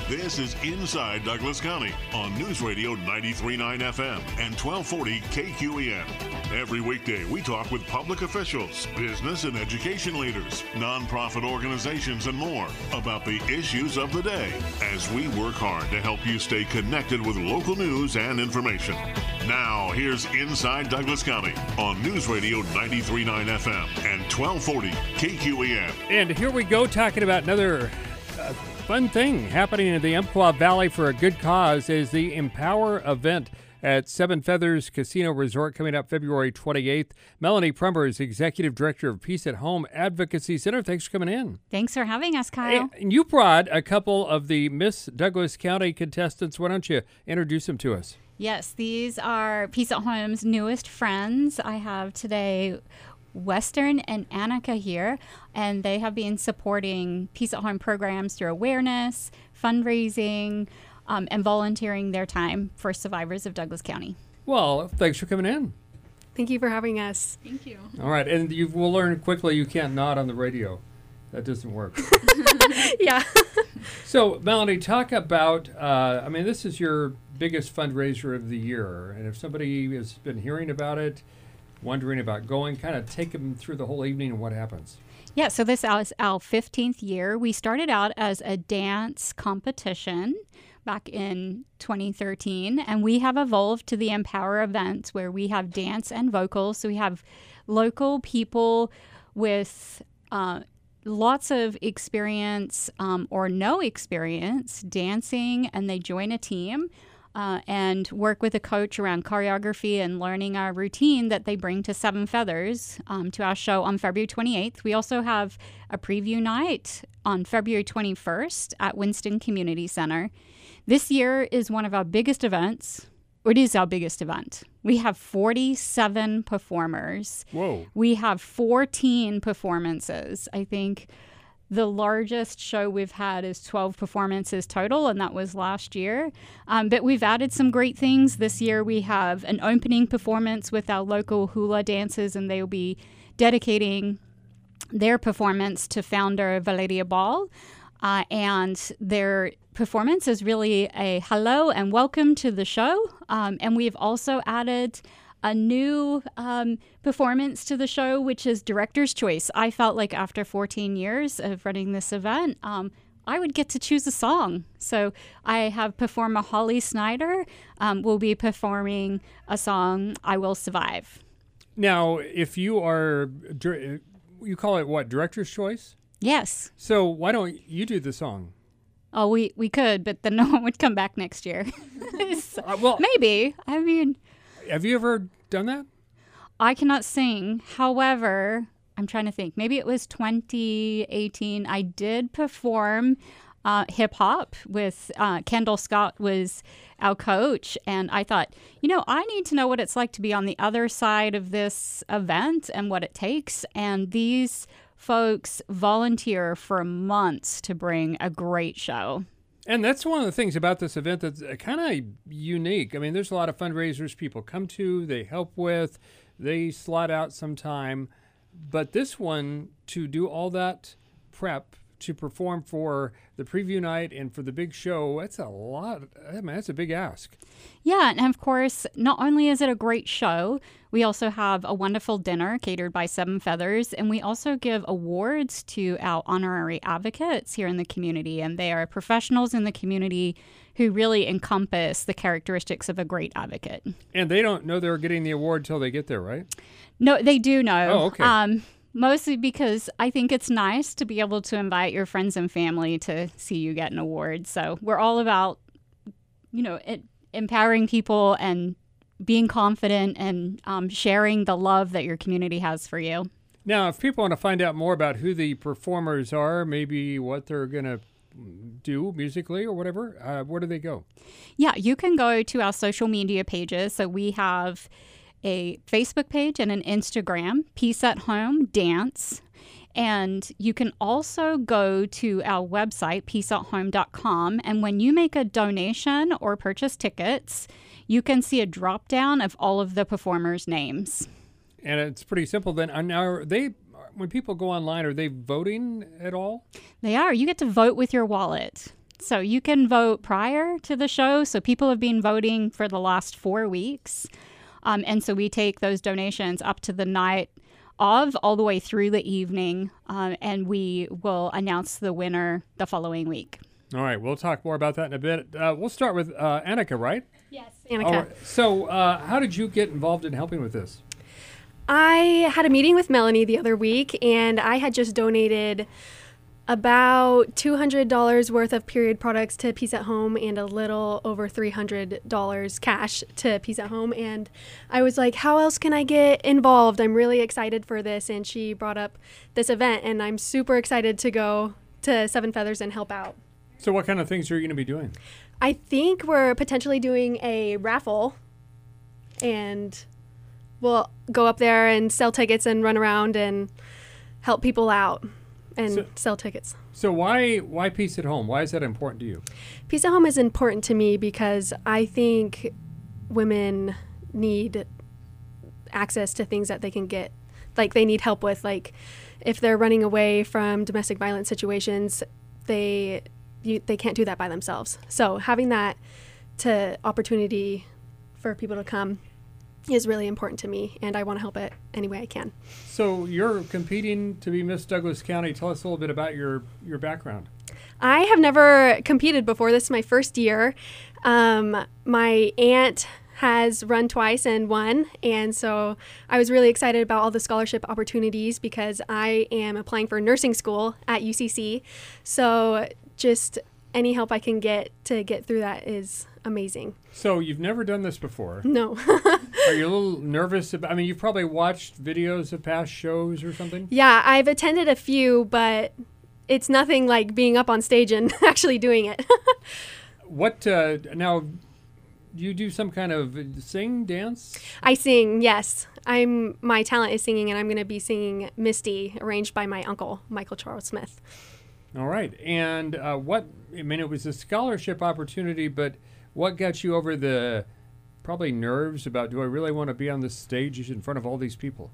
This is Inside Douglas County on News Radio 93.9 FM and 1240 KQEN. Every weekday, we talk with public officials, business and education leaders, nonprofit organizations, and more about the issues of the day as we work hard to help you stay connected with local news and information. Now, here's Inside Douglas County on News Radio 93.9 FM and 1240 KQEN. And here we go, talking about another fun thing happening in the Umpqua Valley for a good cause is the Empower event at Seven Feathers Casino Resort coming up February 28th. Melanie Prumber is Executive Director of Peace at Home Advocacy Center. Thanks for coming in. Thanks for having us, Kyle. And you brought a couple of the Miss Douglas County contestants. Why don't you introduce them to us? Yes, these are Peace at Home's newest friends. I have today Western and Annika here, and they have been supporting Peace at Home programs through awareness, fundraising, and volunteering their time for survivors of Douglas County. Well, thanks for coming in. Thank you for having us. Thank you. All right, and you will learn quickly you can't nod on the radio. That doesn't work. Yeah. So, Melanie, talk about, this is your biggest fundraiser of the year, and if somebody has been hearing about it, wondering about going, kind of take them through the whole evening and what happens. Yeah, so this is our 15th year. We started out as a dance competition back in 2013, and we have evolved to the Empower event where we have dance and vocals. So we have local people with lots of experience or no experience dancing, and they join a team and work with a coach around choreography and learning our routine that they bring to Seven Feathers to our show on February 28th. We also have a preview night on February 21st at Winston Community Center. This year is one of our biggest events. It is our biggest event. We have 47 performers. Whoa. We have 14 performances. I think the largest show we've had is 12 performances total, and that was last year. But we've added some great things. This year we have an opening performance with our local hula dancers, and they will be dedicating their performance to founder Valeria Ball. And their performance is really a hello and welcome to the show. And we've also added a new performance to the show, which is Director's Choice. I felt like after 14 years of running this event, I would get to choose a song. So I have performer Holly Snyder will be performing a song, I Will Survive. Now, if you are, you call it what, Director's Choice? Yes. So why don't you do the song? Oh, we could, but then no one would come back next year. So, well, maybe. I mean, have you ever done that? I cannot sing. However, I'm trying to think. Maybe it was 2018. I did perform hip hop with Kendall Scott was our coach. And I thought, I need to know what it's like to be on the other side of this event and what it takes. And these folks volunteer for months to bring a great show. And that's one of the things about this event that's kind of unique. I mean, there's a lot of fundraisers people come to, they help with, they slot out some time. But this one, to do all that prep to perform for the preview night and for the big show, that's a lot. I mean, that's a big ask. Yeah, and of course, not only is it a great show, we also have a wonderful dinner catered by Seven Feathers, and we also give awards to our honorary advocates here in the community, and they are professionals in the community who really encompass the characteristics of a great advocate. And they don't know they're getting the award till they get there, right? No, they do know. Oh, okay. Mostly because I think it's nice to be able to invite your friends and family to see you get an award. So we're all about, empowering people and being confident and sharing the love that your community has for you. Now, if people want to find out more about who the performers are, maybe what they're going to do musically or whatever, where do they go? Yeah, you can go to our social media pages. So we have a Facebook page and an Instagram, Peace at Home Dance. And you can also go to our website, peaceathome.com. And when you make a donation or purchase tickets, you can see a drop down of all of the performers' names. And it's pretty simple then. Now, when people go online, are they voting at all? They are. You get to vote with your wallet. So you can vote prior to the show. So people have been voting for the last 4 weeks. And so we take those donations up to the night of, all the way through the evening, and we will announce the winner the following week. All right, we'll talk more about that in a bit. We'll start with Annika, right? Yes, Annika. All right. So how did you get involved in helping with this? I had a meeting with Melanie the other week, and I had just donated about $200 worth of period products to Peace at Home and a little over $300 cash to Peace at Home. And I was like, how else can I get involved? I'm really excited for this. And she brought up this event, and I'm super excited to go to Seven Feathers and help out. So what kind of things are you going to be doing? I think we're potentially doing a raffle, and we'll go up there and sell tickets and run around and help people out and sell tickets. So why Peace at Home? Why is that important to you? Peace at Home is important to me because I think women need access to things that they can get, like they need help with. Like if they're running away from domestic violence situations, they can't do that by themselves. So having that opportunity for people to come is really important to me, and I want to help it any way I can. So you're competing to be Miss Douglas County. Tell us a little bit about your background. I have never competed before. This is my first year. My aunt has run twice and won, and so I was really excited about all the scholarship opportunities because I am applying for nursing school at UCC. So just any help I can get to get through that is amazing. So you've never done this before? No. Are you a little nervous about, I mean, you've probably watched videos of past shows or something? Yeah, I've attended a few, but it's nothing like being up on stage and actually doing it. What, now, do you do some kind of sing, dance? I sing, yes. My talent is singing, and I'm going to be singing Misty, arranged by my uncle, Michael Charles Smith. All right. And it was a scholarship opportunity, but what got you over the probably nerves about, do I really want to be on this stage in front of all these people?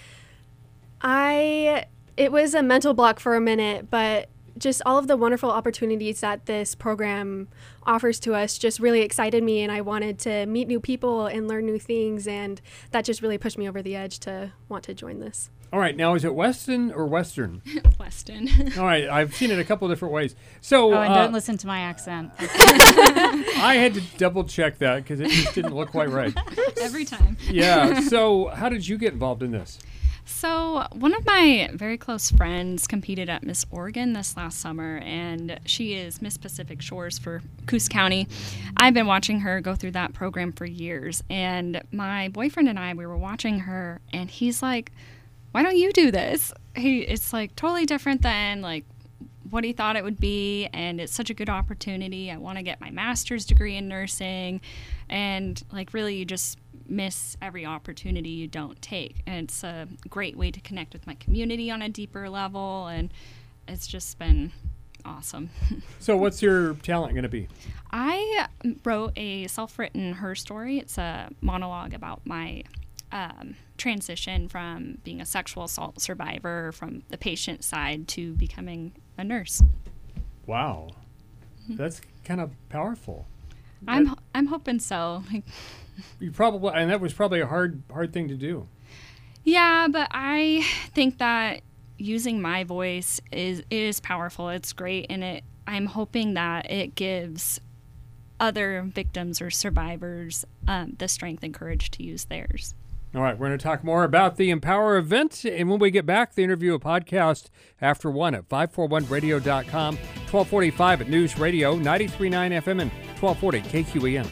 It was a mental block for a minute, but just all of the wonderful opportunities that this program offers to us just really excited me, and I wanted to meet new people and learn new things, and that just really pushed me over the edge to want to join this. All right. Now, is it Weston or Western? Weston. All right. I've seen it a couple of different ways. So, and don't listen to my accent. I had to double check that because it just didn't look quite right. Every time. Yeah. So how did you get involved in this? So one of my very close friends competed at Miss Oregon this last summer, and she is Miss Pacific Shores for Coos County. I've been watching her go through that program for years, and my boyfriend and I, we were watching her, and he's like, why don't you do this? It's like totally different than like what he thought it would be, and it's such a good opportunity. I want to get my master's degree in nursing, and like really you just miss every opportunity you don't take. And it's a great way to connect with my community on a deeper level, and it's just been awesome. So what's your talent going to be? I wrote a self-written her story. It's a monologue about my transition from being a sexual assault survivor from the patient side to becoming a nurse. Wow. That's kind of powerful. I'm hoping so. You probably, and that was probably a hard thing to do. Yeah, but I think that using my voice is powerful. It's great, and I'm hoping that it gives other victims or survivors the strength and courage to use theirs. All right, we're going to talk more about the Empower event, and when we get back, the interview, a podcast after 1 at 541radio.com, 1245 at News Radio, 93.9 FM, and 1240 KQEN.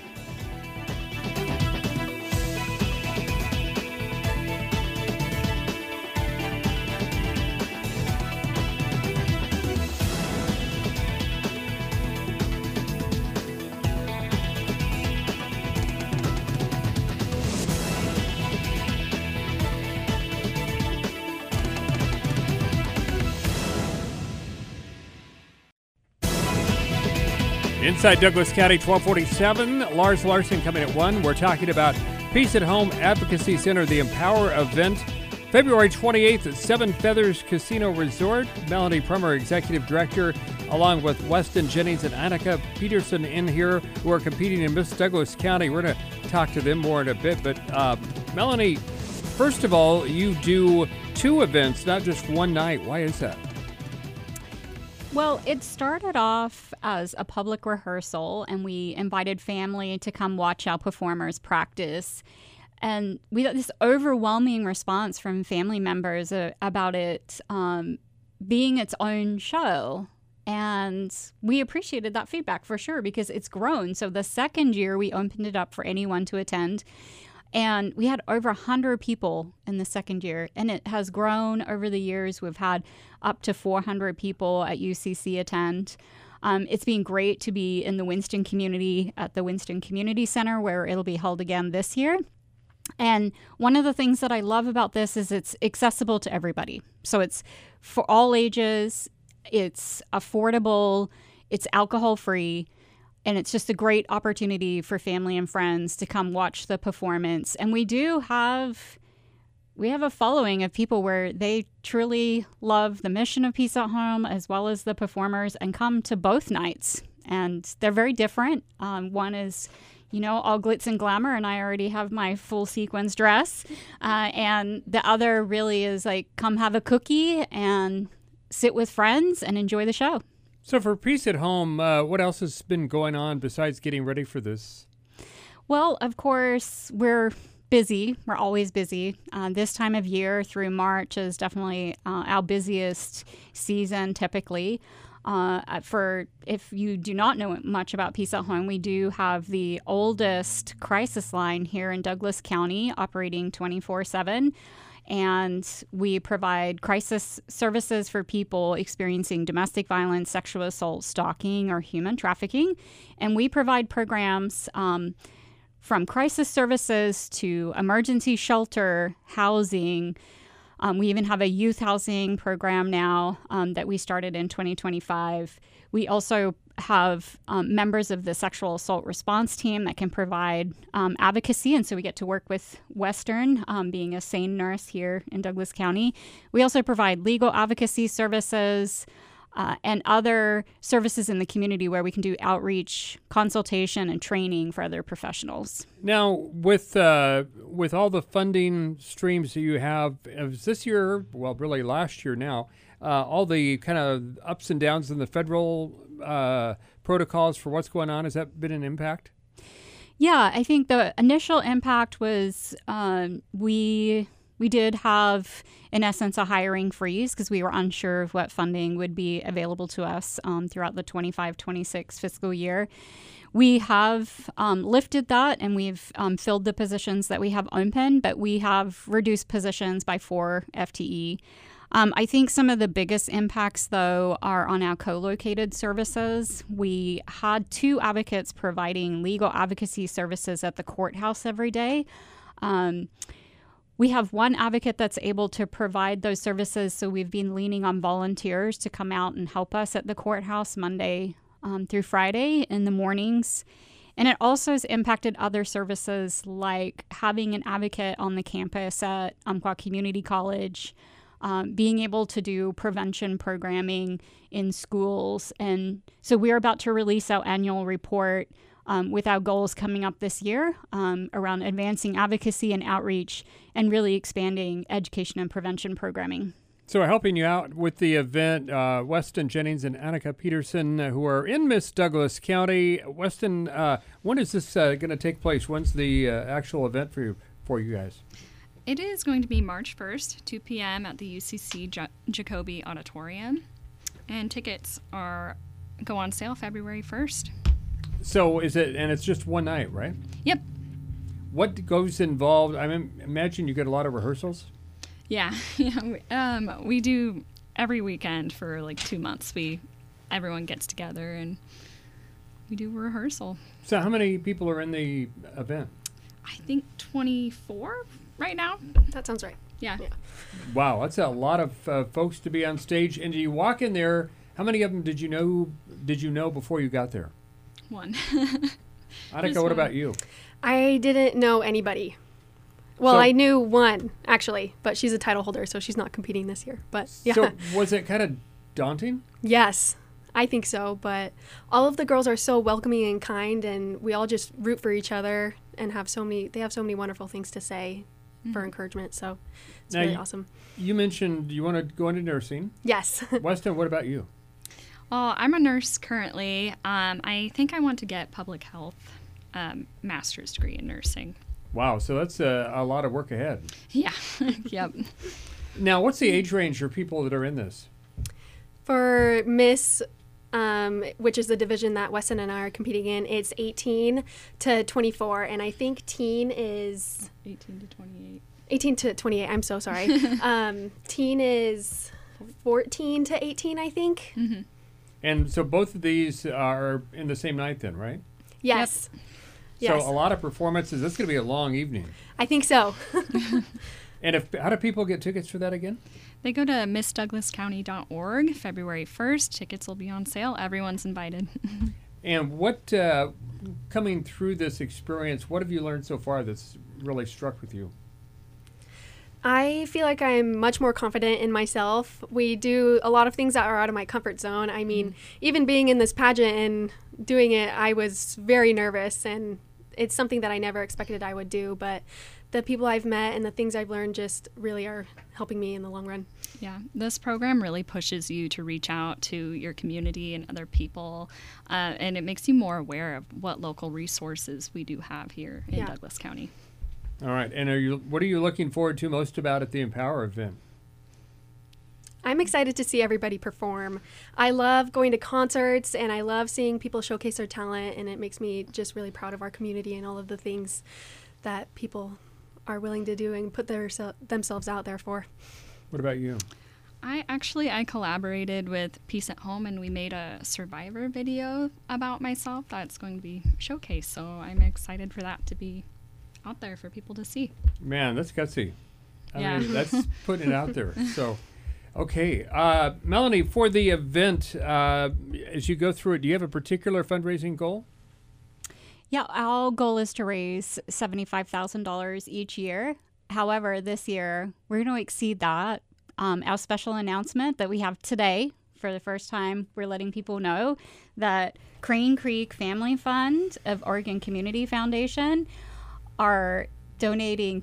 Inside Douglas County, 1247. Lars Larson coming at 1. We're talking about Peace at Home Advocacy Center, the Empower event, February 28th at Seven Feathers Casino Resort. Melanie Prummer, Executive Director, along with Weston Jennings and Annika Peterson in here, who are competing in Miss Douglas County. We're going to talk to them more in a bit. But Melanie, first of all, you do 2 events, not just one night. Why is that? Well, it started off as a public rehearsal, and we invited family to come watch our performers practice. And we got this overwhelming response from family members about it being its own show. And we appreciated that feedback for sure, because it's grown. So the second year, we opened it up for anyone to attend. And we had over 100 people in the second year, and it has grown over the years. We've had up to 400 people at UCC attend. It's been great to be in the Winston community at the Winston Community Center, where it'll be held again this year. And one of the things that I love about this is it's accessible to everybody. So it's for all ages, it's affordable, it's alcohol-free, and it's just a great opportunity for family and friends to come watch the performance. And we have a following of people where they truly love the mission of Peace at Home as well as the performers, and come to both nights. And they're very different. One is, all glitz and glamour, and I already have my full sequins dress. And the other really is like, come have a cookie and sit with friends and enjoy the show. So for Peace at Home, what else has been going on besides getting ready for this? Well, of course, we're busy. We're always busy. This time of year through March is definitely our busiest season typically. If you do not know much about Peace at Home, we do have the oldest crisis line here in Douglas County, operating 24/7. And we provide crisis services for people experiencing domestic violence, sexual assault, stalking, or human trafficking. And we provide programs from crisis services to emergency shelter, housing. We even have a youth housing program now that we started in 2025. We also have members of the sexual assault response team that can provide advocacy. And so we get to work with Western, being a SANE nurse here in Douglas County. We also provide legal advocacy services and other services in the community where we can do outreach, consultation, and training for other professionals. Now, with all the funding streams that you have, this year, well, really last year now, all the kind of ups and downs in the federal protocols for what's going on, has that been an impact? Yeah, I think the initial impact was we did have, in essence, a hiring freeze because we were unsure of what funding would be available to us throughout the 25-26 fiscal year. We have lifted that, and we've filled the positions that we have open, but we have reduced positions by 4 FTE. I think some of the biggest impacts, though, are on our co-located services. We had 2 advocates providing legal advocacy services at the courthouse every day. We have 1 advocate that's able to provide those services, so we've been leaning on volunteers to come out and help us at the courthouse Monday through Friday in the mornings. And it also has impacted other services like having an advocate on the campus at Umpqua Community College, being able to do prevention programming in schools. And so we're about to release our annual report with our goals coming up this year around advancing advocacy and outreach and really expanding education and prevention programming. So helping you out with the event, Weston Jennings and Annika Peterson, who are in Miss Douglas County. Weston, when is this going to take place? When's the actual event for you guys? It is going to be March 1st, 2 p.m. at the UCC Jacoby Auditorium. And tickets go on sale February 1st. So it's just one night, right? Yep. What goes involved? I imagine you get a lot of rehearsals? Yeah. We do every weekend for like 2 months. Everyone gets together and we do rehearsal. So how many people are in the event? I think 24 right now. That sounds right. Yeah. Wow, that's a lot of folks to be on stage. And you walk in there, how many of them did you know before you got there? 1. Annika, what about you? I didn't know anybody. Well, I knew 1, actually, but she's a title holder, so she's not competing this year. But yeah. So was it kind of daunting? Yes, I think so, but all of the girls are so welcoming and kind, and we all just root for each other and have so many wonderful things to say for encouragement. So it's Now, really awesome. You mentioned you want to go into nursing. Yes. Weston, what about you? Well, I'm a nurse currently. I think I want to get public health master's degree in nursing. Wow, so that's a lot of work ahead. Yeah. Yep. Now, what's the age range for people that are in this? For Miss, which is the division that Weston and I are competing in, it's 18 to 24, and I think teen is 18 to 28. 18 to 28. I'm so sorry. Teen is 14 to 18, I think. Mm-hmm. And so both of these are in the same night then, right? Yes. Yes. So a lot of performances. That's going to be a long evening. I think so. And how do people get tickets for that again? They go to missdouglascounty.org February 1st. Tickets will be on sale. Everyone's invited. And what, coming through this experience, what have you learned so far that's really struck with you? I feel like I'm much more confident in myself. We do a lot of things that are out of my comfort zone. I mean, even being in this pageant and doing it, I was very nervous, and it's something that I never expected I would do. But the people I've met and the things I've learned just really are helping me in the long run. Yeah, this program really pushes you to reach out to your community and other people, and it makes you more aware of what local resources we do have here in Douglas County. All right. And what are you looking forward to most about at the Empower event? I'm excited to see everybody perform. I love going to concerts, and I love seeing people showcase their talent, and it makes me just really proud of our community and all of the things that people are willing to do and put themselves out there for. What about you? I collaborated with Peace at Home, and we made a Survivor video about myself that's going to be showcased, so I'm excited for that to be out there for people to see. Man, that's gutsy. I Yeah. mean, that's putting it out there. So, okay. Melanie, for the event, as you go through it, do you have a particular fundraising goal? Yeah, our goal is to raise $75,000 each year. However, this year, we're going to exceed that. Our special announcement that we have today, for the first time, we're letting people know that Crane Creek Family Fund of Oregon Community Foundation are donating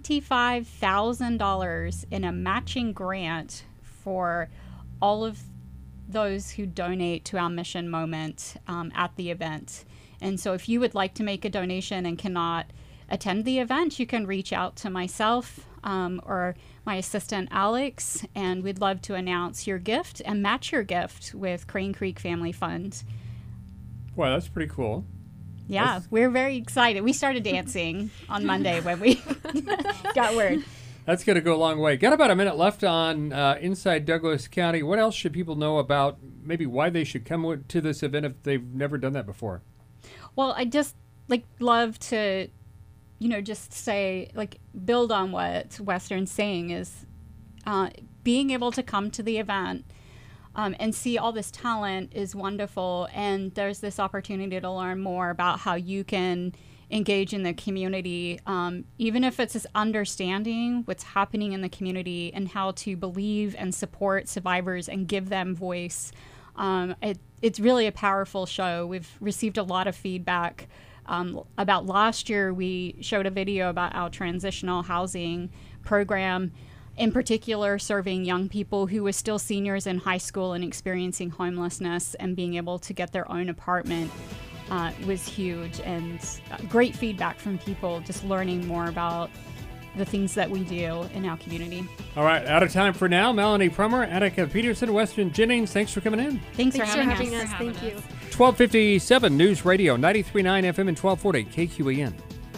$25,000 in a matching grant for all of those who donate to our mission moment at the event. And so if you would like to make a donation and cannot attend the event, you can reach out to myself or my assistant Alex, and we'd love to announce your gift and match your gift with Crane Creek Family Fund. Wow, that's pretty cool. Yeah, we're very excited. We started dancing on Monday when we got word. That's going to go a long way. Got about a minute left on Inside Douglas County. What else should people know about maybe why they should come to this event if they've never done that before? Well, I just love to, just say, build on what Western's saying is being able to come to the event and see all this talent is wonderful. And there's this opportunity to learn more about how you can engage in the community, even if it's just understanding what's happening in the community and how to believe and support survivors and give them voice. It's really a powerful show. We've received a lot of feedback. About last year, we showed a video about our transitional housing program, in particular serving young people who were still seniors in high school and experiencing homelessness, and being able to get their own apartment was huge, and great feedback from people just learning more about the things that we do in our community. All right, out of time for now. Melanie Prummer, Attica Peterson, Weston Jennings, thanks for coming in. Thanks for having us. Thank you. 1257 News Radio, 93.9 FM and 1240 KQEN.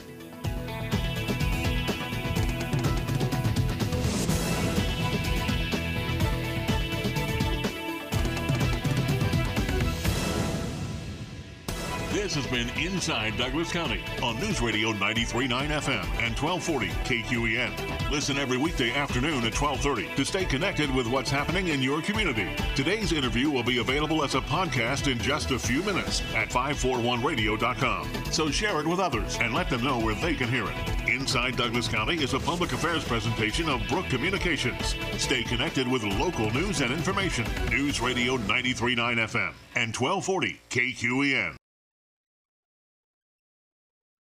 This has been Inside Douglas County on News Radio 93.9 FM and 1240 KQEN. Listen every weekday afternoon at 12:30 to stay connected with what's happening in your community. Today's interview will be available as a podcast in just a few minutes at 541radio.com. So share it with others and let them know where they can hear it. Inside Douglas County is a public affairs presentation of Brook Communications. Stay connected with local news and information. News Radio 93.9 FM and 1240 KQEN.